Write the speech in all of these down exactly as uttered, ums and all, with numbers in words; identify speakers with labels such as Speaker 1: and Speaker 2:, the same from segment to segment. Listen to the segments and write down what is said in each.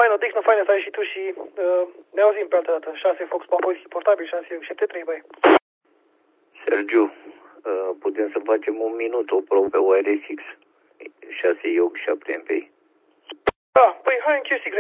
Speaker 1: faină, Dixon, faină să ai și tu și uh, ne auzim pe altă dată. șase Fox Papa Whisky portabil, șase șapte trei, băi.
Speaker 2: Sergiu, uh, putem să facem un minut o probă O R X șase Yoke șapte M P.
Speaker 1: Da, păi hai în Q S Y.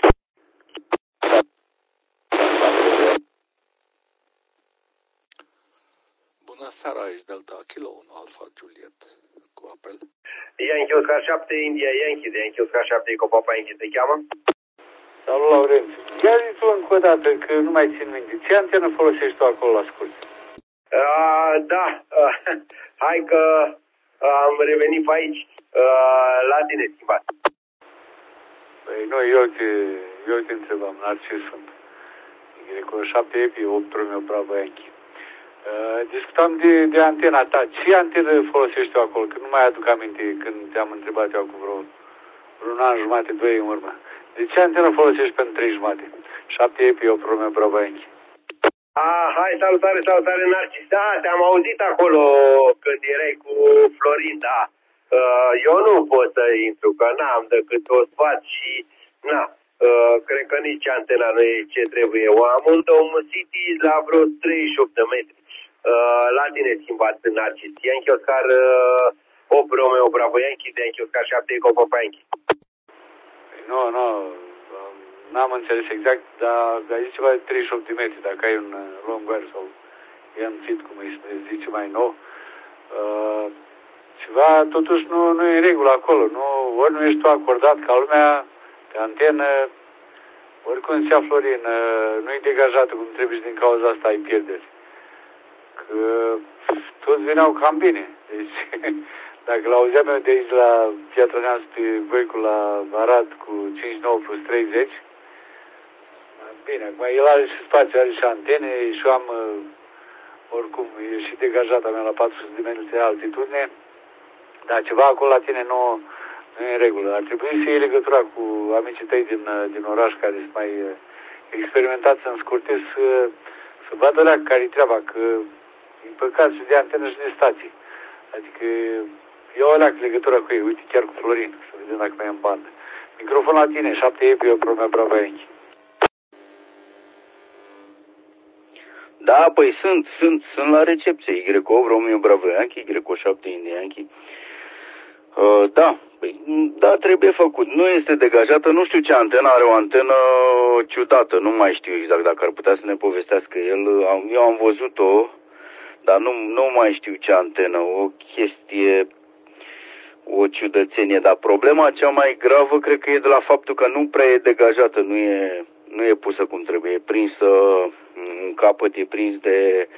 Speaker 3: Bună seara, aici Delta Kilo unu Alfa Juliet cu apel.
Speaker 4: Yankee Oscar șapte, India Yankee, de Yankee Oscar șapte, Eco Papa Yankee te cheamă?
Speaker 5: Salut, Laurențiu. Ia zi tu încă o dată, că nu mai țin minte. Ce antenă folosești tu acolo la scurt?
Speaker 4: Uh, da, uh, hai că uh, am revenit pe aici, uh, la tine schimbat.
Speaker 5: Păi nu, eu te, eu te întrebam, Narcis sunt. Greco șapte E P opt Romeo Bravo Yankee. Uh, discutam de, de antena ta. Ce antenă folosești tu acolo? Că nu mai aduc aminte când te-am întrebat eu cu vreo, vreo un an jumate, doi în urmă. De ce antenă folosești pentru trei jumate? șapte E P opt Romeo Bravo Yankee.
Speaker 4: Ah, hai, salutare, salutare, Narcis. Da, te-am auzit acolo când erai cu Florin, da. Uh, eu nu pot să intru, că n-am decât o sfat și, na, uh, cred că nici antena nu e ce trebuie. Eu am un Dom City la vreo treizeci și opt de metri. Uh, la tine schimbat, Narcis. Yankee Oscar uh, opt Romeo Bravo Yankee, de Yankee Oscar șapte Eco Papa Yankee.
Speaker 5: Nu, nu, n-am înțeles exact, dar ai zis ceva de treizeci și opt de metri, dacă ai un long wear sau fit, cum îi zice mai nou. Uh, ceva, totuși, nu, nu e în regulă acolo, nu, ori nu ești tu acordat ca lumea pe antenă, ori cum zicea Florin, uh, nu e degajată cum trebuie și din cauza asta ai pierderi. Că toți veneau cam bine, deci... Dacă l-auzeam eu de aici la Piatra Neamț pe Voicu la Arad cu cincizeci și nouă plus treizeci, bine, acum el are și spațiu, are și antene și eu am, oricum, e și degajata mea la patru sute de metri de altitudine, dar ceva acolo la tine nu, nu e în regulă. Ar trebui să iei legătura cu amicii tăi din, din oraș care sunt mai experimentați în scurte să, să vadă alea care-i treaba, că e păcat și de antenă și de stații. Adică eu o leac legătura cu ei, uite, chiar cu Florin, să vedem dacă mai e în bandă. Microfon la tine, șapte E P, eu Romeo Bravo Yankee.
Speaker 2: Da, păi sunt, sunt, sunt la recepție. Y opt Romeo Bravo Yankee, Y șapte India Yankee. Uh, da, păi, da, trebuie făcut. Nu este degajată, nu știu ce antenă, are o antenă ciudată, nu mai știu exact dacă ar putea să ne povestească el. Eu am văzut-o, dar nu, nu mai știu ce antenă, o chestie, o ciudățenie, dar problema cea mai gravă cred că e de la faptul că nu prea e degajată, nu e, nu e pusă cum trebuie, e prinsă, un capăt e prins de,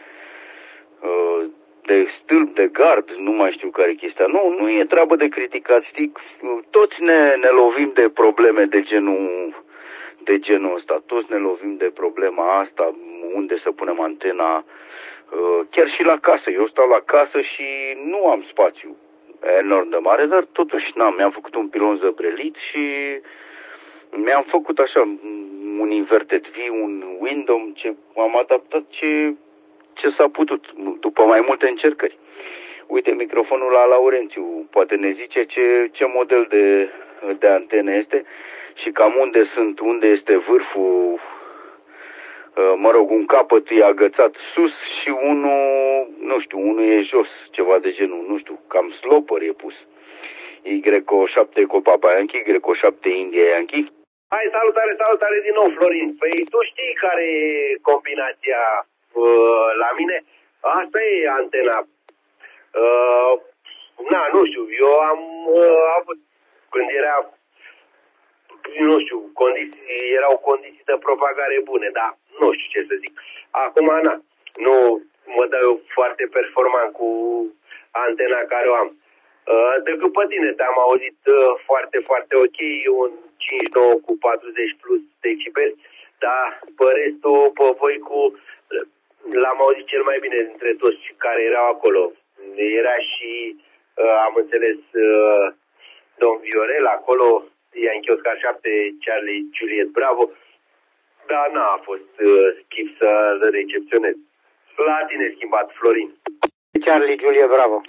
Speaker 2: de stâlp, de gard, nu mai știu care e chestia. Nu, nu e treabă de criticat, știi, toți ne, ne lovim de probleme de genul, de genul ăsta, toți ne lovim de problema asta, unde să punem antena. Chiar și la casă, eu stau la casă și nu am spațiu enorm de mare, dar totuși n-am, mi-am făcut un pilon zăbrelit și mi-am făcut așa un inverted V, un window, ce am adaptat ce, ce s-a putut, după mai multe încercări. Uite, microfonul la Laurențiu poate ne zice ce, ce model de, de antenă este și cam unde sunt, unde este vârful. Mă rog, un capăt e agățat sus și unul, nu știu, unul e jos, ceva de genul, nu știu, cam slopper e pus. Y șapte Eco Papa Yankee, Y șapte India Yankee.
Speaker 4: Hai, salutare, salutare din nou, Florin. Păi tu știi care e combinația uh, la mine? Asta e antena. Uh, na, nu știu, eu am uh, avut, când era, nu știu, condiții, erau condiții de propagare bune, dar nu știu ce să zic. Acum, na, nu mă dau eu foarte performant cu antena care o am. Decât pe tine te-am auzit foarte, foarte ok, un cincizeci și nouă cu patruzeci plus decibeli, dar pe restul, pe voi cu, l-am auzit cel mai bine dintre toți care erau acolo. Era și, am înțeles, domn Viorel acolo, Yankee Oscar șapte, Charlie Juliet Bravo, dar n-a fost schimb să recepționez. La tine schimbat, Florin.
Speaker 5: Charlie Juliet Bravo.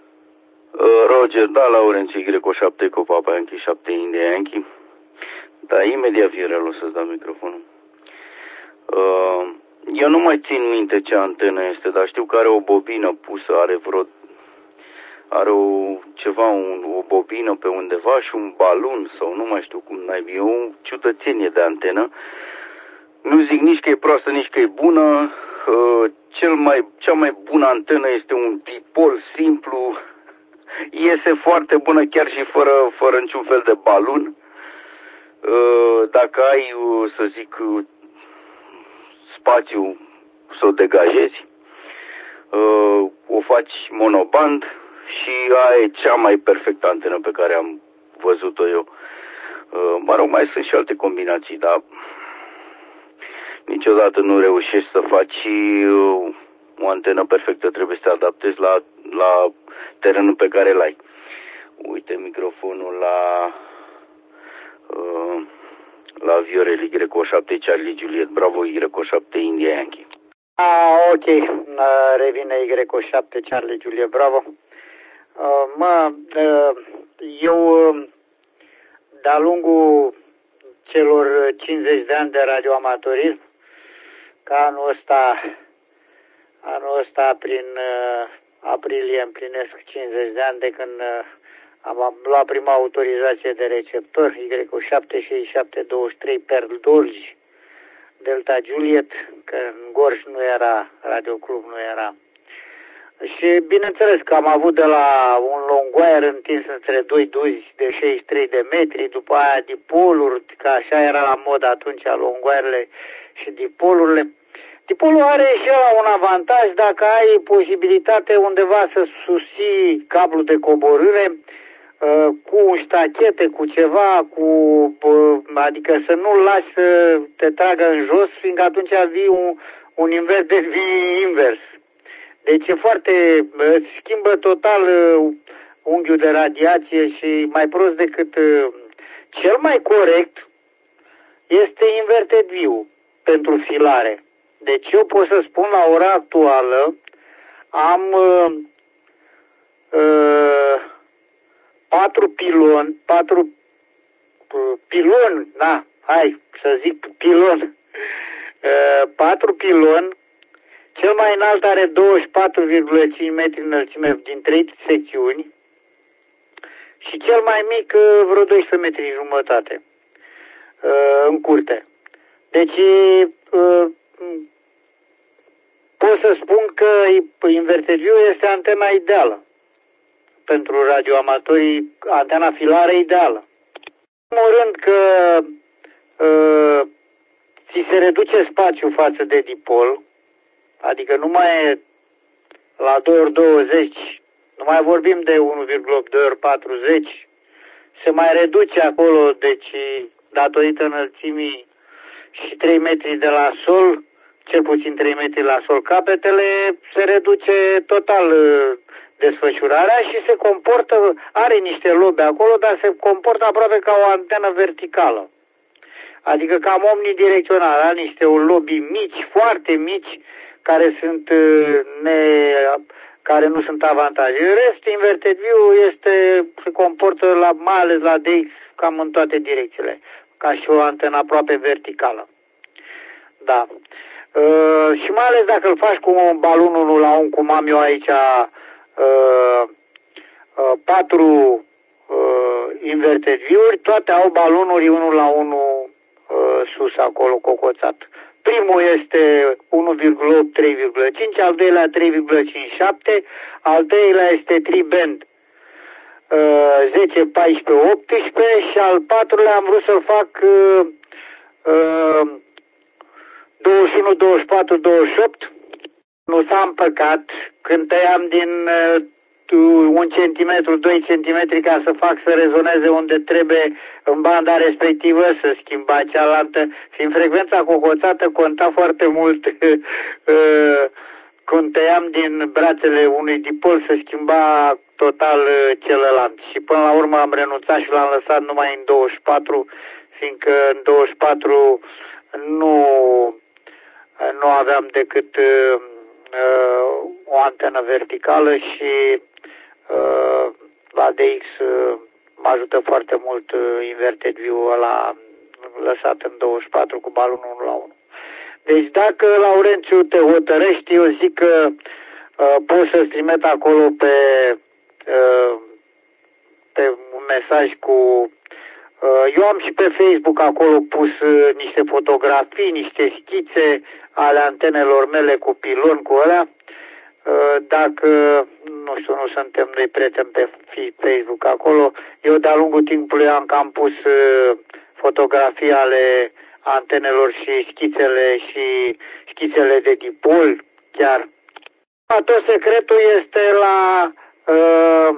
Speaker 2: Roger, da, Laurențiu, Y șapte, cu Papa Yankee șapte, India Yankee. Da, imediat, Viorel, o să-ți dau microfonul. Uh, eu nu mai țin minte ce antenă este, dar știu că are o bobină pusă, are vreo... Are o, ceva, un, o bobină pe undeva și un balon sau nu mai știu cum n-ai. E o ciudățenie de antenă. Nu zic nici că e proastă, nici că e bună. Uh, cel mai, cea mai bună antenă este un dipol simplu. Iese foarte bună chiar și fără, fără niciun fel de balon. Uh, dacă ai, uh, să zic, uh, spațiu să o degajezi, uh, o faci monoband și aia e cea mai perfectă antenă pe care am văzut-o eu. Uh, mă rog, mai sunt și alte combinații, dar niciodată nu reușești să faci uh, o antenă perfectă, trebuie să te adaptezi la, la terenul pe care îl ai. Uite microfonul la uh, la Viorel, Y O șapte Charlie Juliet, Bravo, Y O șapte India Yankee.
Speaker 6: Ah, ok, uh, revine Y O șapte Charlie Juliet, Bravo. Uh, mă, uh, eu uh, de-a lungul celor cincizeci de ani de radioamatorism, ca anul ăsta, anul ăsta prin uh, aprilie împlinesc cincizeci de ani de când uh, am luat prima autorizație de receptor, Y O șapte șase șapte douăzeci și trei Perl Dolgi, Delta Juliet, că în Gorj nu era, radioclub nu era. Și bineînțeles că am avut de la un longwire întins între doi duzi de șaizeci și trei de metri, după aia dipoluri, că așa era la mod atunci longwirele și dipolurile. Dipolul are și ăla un avantaj dacă ai posibilitate undeva să susții cablul de coborâre uh, cu un ștachete, cu ceva, cu, uh, adică să nu-l lași să te tragă în jos, fiindcă atunci vii un, un invers de vii invers. Deci e foarte, îți schimbă total uh, unghiul de radiație și mai prost decât uh, cel mai corect este inverted view pentru filare. Deci eu pot să spun la ora actuală am uh, uh, patru piloni, patru uh, piloni, da, hai să zic pilon, uh, patru piloni. Cel mai înalt are douăzeci și patru virgulă cinci metri înălțime din trei secțiuni și cel mai mic vreo doisprezece metri jumătate în curte. Deci pot să spun că inverted view este antena ideală pentru radioamatorii, antena filară ideală. În primul rând că ți se reduce spațiul față de dipol, adică nu mai e la doi ori douăzeci, nu mai vorbim de unu virgulă opt, doi ori patruzeci, se mai reduce acolo, deci datorită înălțimii și trei metri de la sol, cel puțin trei metri la sol capetele, se reduce total desfășurarea și se comportă, are niște lobe acolo, dar se comportă aproape ca o antenă verticală. Adică cam omnidirecțional, are niște lobi mici, foarte mici, care sunt ne, care nu sunt avantaje. În rest, inverted view este, se comportă la, mai ales la D X cam în toate direcțiile, ca și o antenă aproape verticală. Da. Uh, și mai ales dacă îl faci cu un balon unu la unu, cum am eu aici, uh, uh, patru uh, inverted view-uri, toate au balonuri unu la unu uh, sus acolo, cocoțat. Primul este unu virgulă opt trei virgulă cinci, al doilea trei virgulă cincizeci și șapte, al treilea este tri-band uh, zece, paisprezece, optsprezece și al patrulea am vrut să-l fac uh, uh, douăzeci și unu, douăzeci și patru, douăzeci și opt. Nu s-a împăcat când tăiam din uh, un centimetru, doi centimetri ca să fac să rezoneze unde trebuie în banda respectivă, să schimba cealaltă. Fiind frecvența cocoțată conta foarte mult când tăiam din brațele unui dipol, să schimba total celălalt. Și până la urmă am renunțat și l-am lăsat numai în douăzeci și patru, fiindcă în douăzeci și patru nu, nu aveam decât uh, o antenă verticală și la D X mă ajută foarte mult inverted view-ul ăla, lăsat în douăzeci și patru cu balonul unu la unu. Deci dacă, Laurențiu, te hotărăști, eu zic că uh, poți să-ți trimit acolo pe, uh, pe un mesaj cu... Uh, eu am și pe Facebook acolo pus uh, niște fotografii, niște schițe ale antenelor mele cu pilon, cu alea. Uh, dacă, nu știu, nu suntem noi prieteni pe Facebook acolo, eu de-a lungul timpului am cam pus uh, fotografii ale antenelor și schițele și schițele de dipol, chiar. Tot secretul este la uh,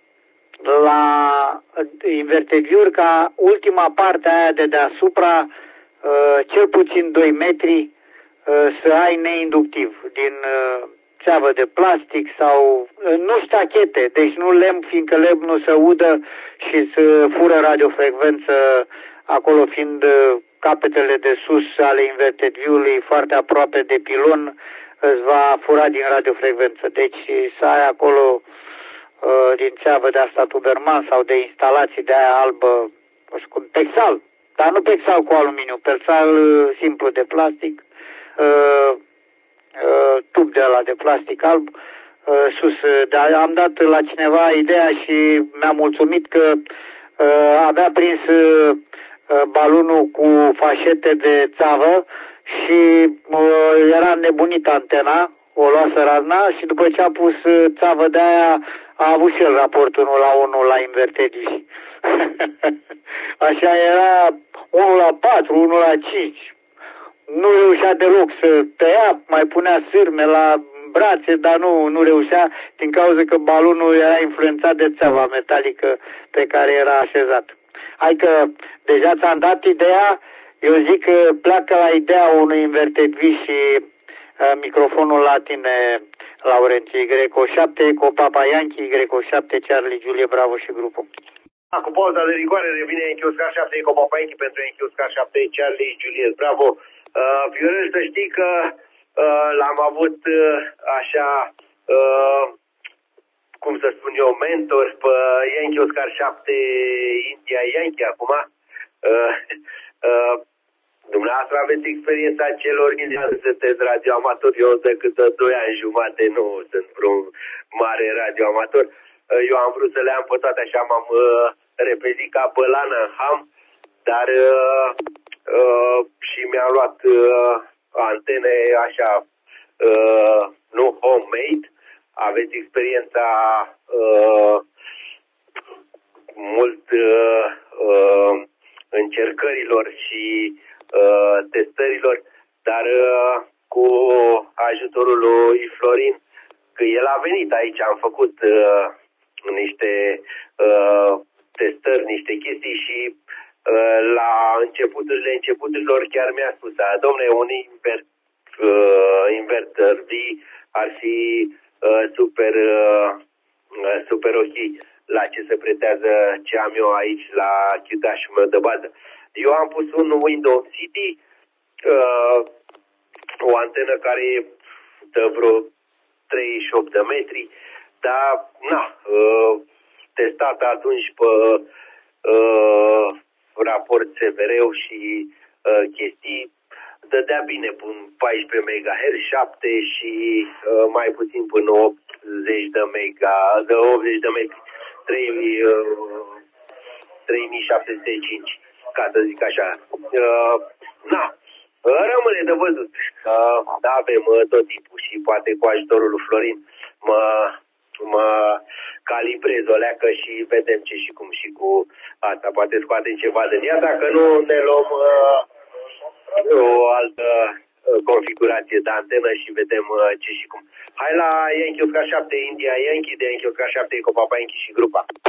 Speaker 6: la invertegiuri, ca ultima parte aia de deasupra, uh, cel puțin doi metri, uh, să ai neinductiv din uh, țeavă de plastic sau uh, nu stachete, deci nu lemn, fiindcă lemnul se udă și să fură radiofrecvență acolo, fiind uh, capetele de sus ale invertegiului foarte aproape de pilon, îți va fura din radiofrecvență. Deci să ai acolo uh, din țeavă de asta Tuberman sau de instalații de aia albă, nu știu cum, pexal, dar nu pexal cu aluminiu, pexal uh, simplu de plastic, uh, uh, tub de ăla de plastic alb, uh, sus. Dar am dat la cineva ideea și mi-a mulțumit că uh, avea prins uh, balonul cu fașete de țeavă și uh, era nebunit antena, o luase razna și după ce a pus țeavă de aia a avut și el raportul unu la unu la invertedii. Așa era unu la patru, unu la cinci. Nu reușea deloc să tăia, mai punea sârme la brațe, dar nu, nu reușea din cauza că balonul era influențat de țeava metalică pe care era așezat. Hai că deja ți-am dat ideea, eu zic că pleacă la ideea unui invertedii și uh, microfonul la tine, Laurențiu, Greco șapte, Eco Papa Yankee, Greco șapte, Charlie, Julie, Bravo și grupul.
Speaker 4: Cu pauza de rigoare revine Yankee Oscar șapte, Eco Papa Yankee pentru Yankee Oscar șapte, Charlie, Julie, Bravo. Uh, Viorel, să știi că uh, l-am avut uh, așa, uh, cum să spun eu, mentor pe Yankee Oscar șapte, India Yankee acum. Uh, uh, Dumneavoastră aveți experiența celor organizați, sunteți radioamator, eu decât doi ani jumate nu sunt vreun mare radioamator. Eu am vrut să le am pe toate, așa m-am uh, repezit ca bălană în ham, dar uh, uh, și mi-am luat uh, antene așa, uh, nu homemade. Aveți experiența uh, mult uh, uh, încercărilor și Uh, testărilor, dar uh, cu ajutorul lui Florin, că el a venit aici, am făcut uh, niște uh, testări, niște chestii și uh, la începuturile începuturilor chiar mi-a spus, dom'le, un invert, uh, inverter V ar fi uh, super uh, super ok la ce se pretează ce am eu aici la chiudașul meu de bază. Eu am pus un Windows City, uh, o antenă care dă vreo treizeci și opt de metri, dar, na, uh, testată atunci pe uh, raport S V R-ul și uh, chestii, dădea bine până paisprezece megahertz, șapte și uh, mai puțin până optzeci de mega, de optzeci de metri, trei mii șapte sute cinci. Ca să zic așa. Uh, na, rămâne de văzut. Uh, da, avem uh, tot timpul și poate cu ajutorul lui Florin mă, mă calibrez o leacă și vedem ce și cum și cu asta. Poate scoatem ceva din ea, dacă nu ne luăm uh, o altă uh, configurație de antenă și vedem uh, ce și cum. Hai la Yankee Oscar șapte, India Yankee, de Yankee Oscar șapte, Eco Papa Yankee și grupa.